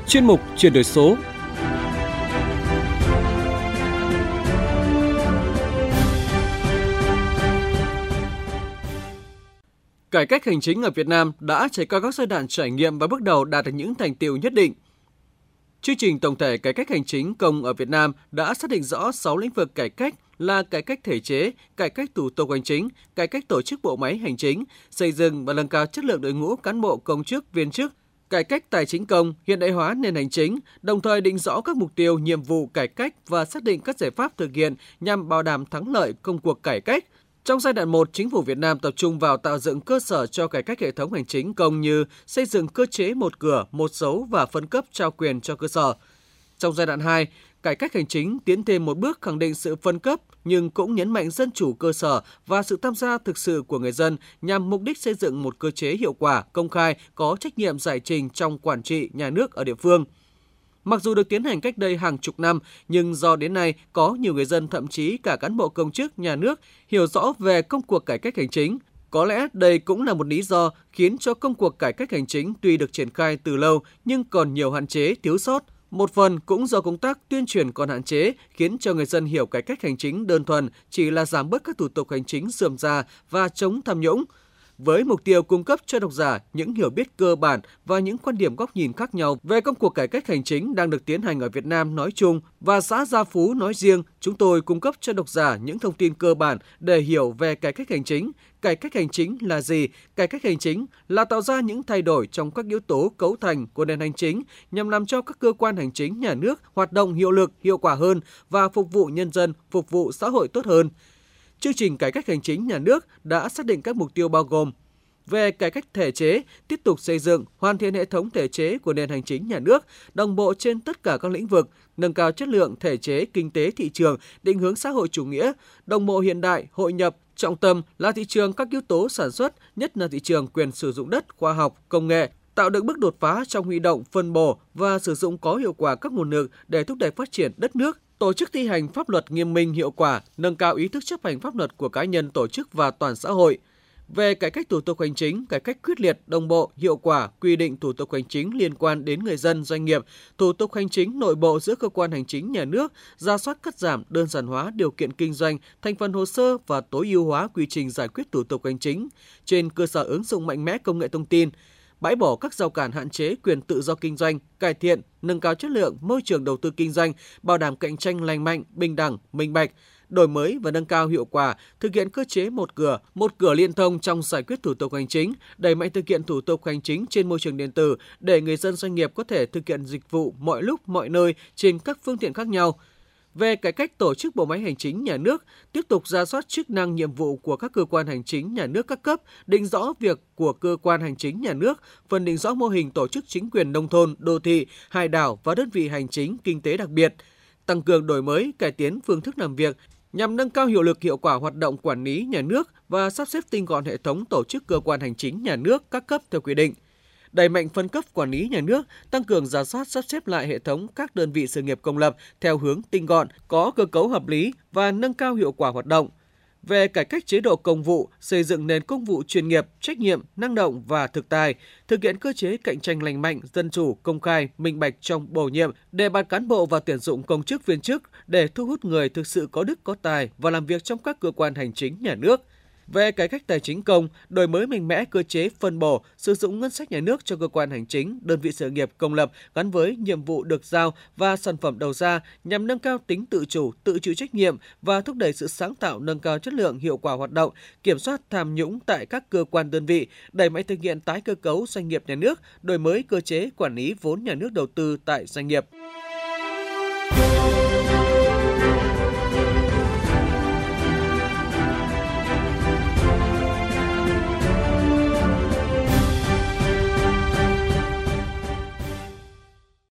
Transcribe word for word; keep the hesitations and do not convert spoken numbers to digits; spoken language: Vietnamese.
Chuyên mục chuyển đổi số. Cải cách hành chính ở Việt Nam đã trải qua các giai đoạn trải nghiệm và bước đầu đạt được những thành tựu nhất định. Chương trình tổng thể cải cách hành chính công ở Việt Nam đã xác định rõ sáu lĩnh vực cải cách là cải cách thể chế, cải cách thủ tục hành chính, cải cách tổ chức bộ máy hành chính, xây dựng và nâng cao chất lượng đội ngũ cán bộ công chức viên chức, cải cách tài chính công, hiện đại hóa nền hành chính, đồng thời định rõ các mục tiêu, nhiệm vụ cải cách và xác định các giải pháp thực hiện nhằm bảo đảm thắng lợi công cuộc cải cách. Trong giai đoạn một, Chính phủ Việt Nam tập trung vào tạo dựng cơ sở cho cải cách hệ thống hành chính công như xây dựng cơ chế một cửa, một dấu và phân cấp trao quyền cho cơ sở. Trong giai đoạn hai, cải cách hành chính tiến thêm một bước khẳng định sự phân cấp nhưng cũng nhấn mạnh dân chủ cơ sở và sự tham gia thực sự của người dân nhằm mục đích xây dựng một cơ chế hiệu quả, công khai, có trách nhiệm giải trình trong quản trị nhà nước ở địa phương. Mặc dù được tiến hành cách đây hàng chục năm, nhưng do đến nay có nhiều người dân, thậm chí cả cán bộ công chức nhà nước hiểu rõ về công cuộc cải cách hành chính. Có lẽ đây cũng là một lý do khiến cho công cuộc cải cách hành chính tuy được triển khai từ lâu nhưng còn nhiều hạn chế, thiếu sót. Một phần cũng do công tác tuyên truyền còn hạn chế khiến cho người dân hiểu cải cách hành chính đơn thuần chỉ là giảm bớt các thủ tục hành chính rườm rà và chống tham nhũng. Với mục tiêu cung cấp cho độc giả những hiểu biết cơ bản và những quan điểm góc nhìn khác nhau về công cuộc cải cách hành chính đang được tiến hành ở Việt Nam nói chung và xã Gia Phú nói riêng, chúng tôi cung cấp cho độc giả những thông tin cơ bản để hiểu về cải cách hành chính. Cải cách hành chính là gì? Cải cách hành chính là tạo ra những thay đổi trong các yếu tố cấu thành của nền hành chính nhằm làm cho các cơ quan hành chính nhà nước hoạt động hiệu lực, hiệu quả hơn và phục vụ nhân dân, phục vụ xã hội tốt hơn. Chương trình cải cách hành chính nhà nước đã xác định các mục tiêu bao gồm: về cải cách thể chế, tiếp tục xây dựng, hoàn thiện hệ thống thể chế của nền hành chính nhà nước, đồng bộ trên tất cả các lĩnh vực, nâng cao chất lượng thể chế kinh tế thị trường, định hướng xã hội chủ nghĩa, đồng bộ hiện đại, hội nhập, trọng tâm là thị trường các yếu tố sản xuất, nhất là thị trường quyền sử dụng đất, khoa học, công nghệ, tạo được bước đột phá trong huy động, phân bổ và sử dụng có hiệu quả các nguồn lực để thúc đẩy phát triển đất nước, tổ chức thi hành pháp luật nghiêm minh hiệu quả, nâng cao ý thức chấp hành pháp luật của cá nhân, tổ chức và toàn xã hội. Về cải cách thủ tục hành chính, cải cách quyết liệt, đồng bộ, hiệu quả, quy định thủ tục hành chính liên quan đến người dân, doanh nghiệp, thủ tục hành chính nội bộ giữa cơ quan hành chính nhà nước, rà soát cắt giảm, đơn giản hóa điều kiện kinh doanh, thành phần hồ sơ và tối ưu hóa quy trình giải quyết thủ tục hành chính trên cơ sở ứng dụng mạnh mẽ công nghệ thông tin, bãi bỏ các rào cản hạn chế quyền tự do kinh doanh, cải thiện, nâng cao chất lượng môi trường đầu tư kinh doanh, bảo đảm cạnh tranh lành mạnh, bình đẳng, minh bạch, đổi mới và nâng cao hiệu quả, thực hiện cơ chế một cửa, một cửa liên thông trong giải quyết thủ tục hành chính, đẩy mạnh thực hiện thủ tục hành chính trên môi trường điện tử để người dân doanh nghiệp có thể thực hiện dịch vụ mọi lúc, mọi nơi trên các phương tiện khác nhau. Về cải cách tổ chức bộ máy hành chính nhà nước, tiếp tục rà soát chức năng nhiệm vụ của các cơ quan hành chính nhà nước các cấp, định rõ việc của cơ quan hành chính nhà nước, phân định rõ mô hình tổ chức chính quyền nông thôn, đô thị, hải đảo và đơn vị hành chính kinh tế đặc biệt, tăng cường đổi mới, cải tiến phương thức làm việc nhằm nâng cao hiệu lực hiệu quả hoạt động quản lý nhà nước và sắp xếp tinh gọn hệ thống tổ chức cơ quan hành chính nhà nước các cấp theo quy định. Đẩy mạnh phân cấp quản lý nhà nước, tăng cường rà soát sắp xếp lại hệ thống các đơn vị sự nghiệp công lập theo hướng tinh gọn, có cơ cấu hợp lý và nâng cao hiệu quả hoạt động. Về cải cách chế độ công vụ, xây dựng nền công vụ chuyên nghiệp, trách nhiệm, năng động và thực tài, thực hiện cơ chế cạnh tranh lành mạnh, dân chủ, công khai, minh bạch trong bổ nhiệm, đề bạt cán bộ và tuyển dụng công chức viên chức để thu hút người thực sự có đức có tài và làm việc trong các cơ quan hành chính nhà nước. Về cải cách tài chính công, đổi mới mạnh mẽ cơ chế phân bổ, sử dụng ngân sách nhà nước cho cơ quan hành chính, đơn vị sự nghiệp công lập gắn với nhiệm vụ được giao và sản phẩm đầu ra nhằm nâng cao tính tự chủ, tự chịu trách nhiệm và thúc đẩy sự sáng tạo, nâng cao chất lượng, hiệu quả hoạt động, kiểm soát tham nhũng tại các cơ quan đơn vị, đẩy mạnh thực hiện tái cơ cấu doanh nghiệp nhà nước, đổi mới cơ chế quản lý vốn nhà nước đầu tư tại doanh nghiệp.